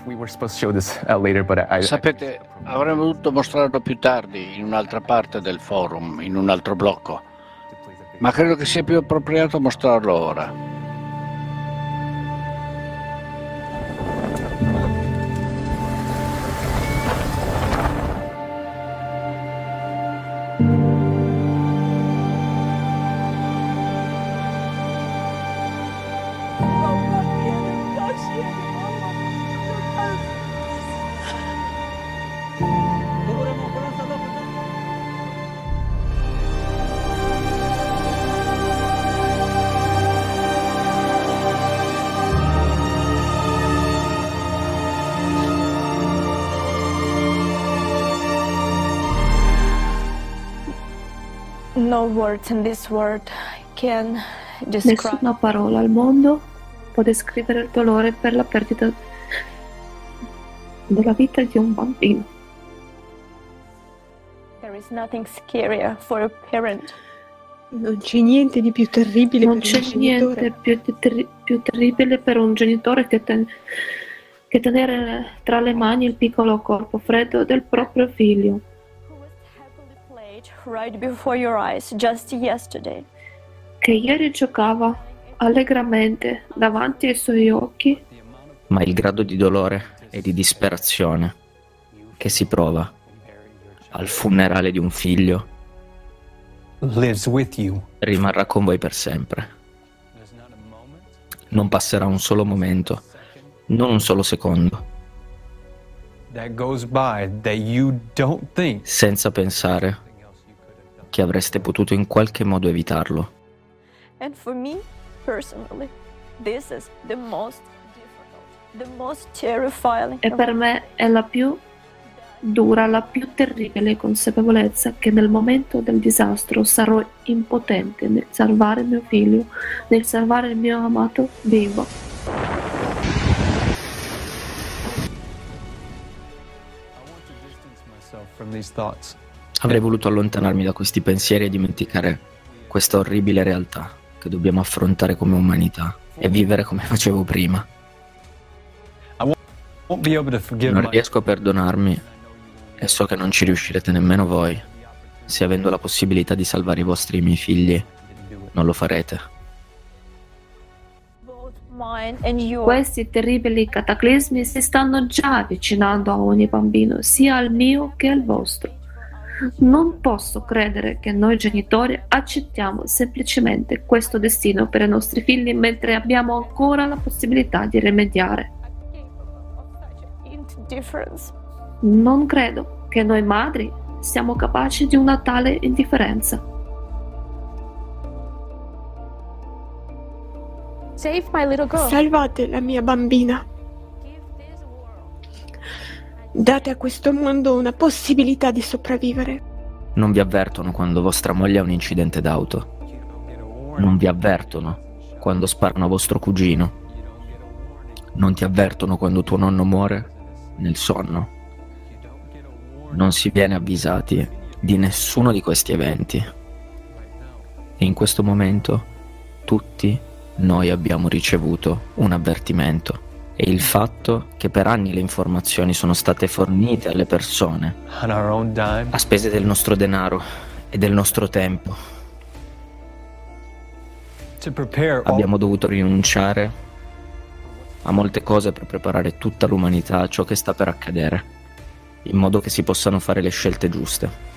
Sapete, avremmo dovuto mostrarlo più tardi, in un'altra parte del forum, in un altro blocco, ma credo che sia più appropriato mostrarlo ora. Nessuna parola al mondo può descrivere il dolore per la perdita della vita di un bambino. Non c'è niente di più terribile Non per c'è un genitore. niente più terribile per un genitore che tenere tra le mani il piccolo corpo freddo del proprio figlio. Right before your eyes, just yesterday. Che ieri giocava allegramente davanti ai suoi occhi. Ma il grado di dolore e di disperazione che si prova al funerale di un figlio lives with you. Rimarrà con voi per sempre. Non passerà un solo momento, non un solo secondo, That goes by that you don't think senza pensare che avreste potuto in qualche modo evitarlo. And for me, personally, this is the most difficult, the most terrifying. E per me è la più dura, la più terribile consapevolezza che nel momento del disastro sarò impotente nel salvare mio figlio, nel salvare il mio amato vivo. from these thoughts. Avrei voluto allontanarmi da questi pensieri e dimenticare questa orribile realtà che dobbiamo affrontare come umanità e vivere come facevo prima. Won't be able to forgive Non my- riesco a perdonarmi e so che non ci riuscirete nemmeno voi, se avendo la possibilità di salvare i vostri e i miei figli non lo farete. Both mine and yours. Questi terribili cataclismi si stanno già avvicinando a ogni bambino, sia al mio che al vostro. Non posso credere che noi genitori accettiamo semplicemente questo destino per i nostri figli mentre abbiamo ancora la possibilità di rimediare. Indifference. Non credo che noi madri siamo capaci di una tale indifferenza. Save my little girl. Salvate la mia bambina. Date a questo mondo una possibilità di sopravvivere. Non vi avvertono quando vostra moglie ha un incidente d'auto. Non vi avvertono quando sparano a vostro cugino. Non ti avvertono quando tuo nonno muore nel sonno. Non si viene avvisati di nessuno di questi eventi. E in questo momento tutti noi abbiamo ricevuto un avvertimento. E il fatto che per anni le informazioni sono state fornite alle persone on our own dime. a spese del nostro denaro e del nostro tempo. To prepare all Abbiamo dovuto rinunciare a molte cose per preparare tutta l'umanità a ciò che sta per accadere, in modo che si possano fare le scelte giuste.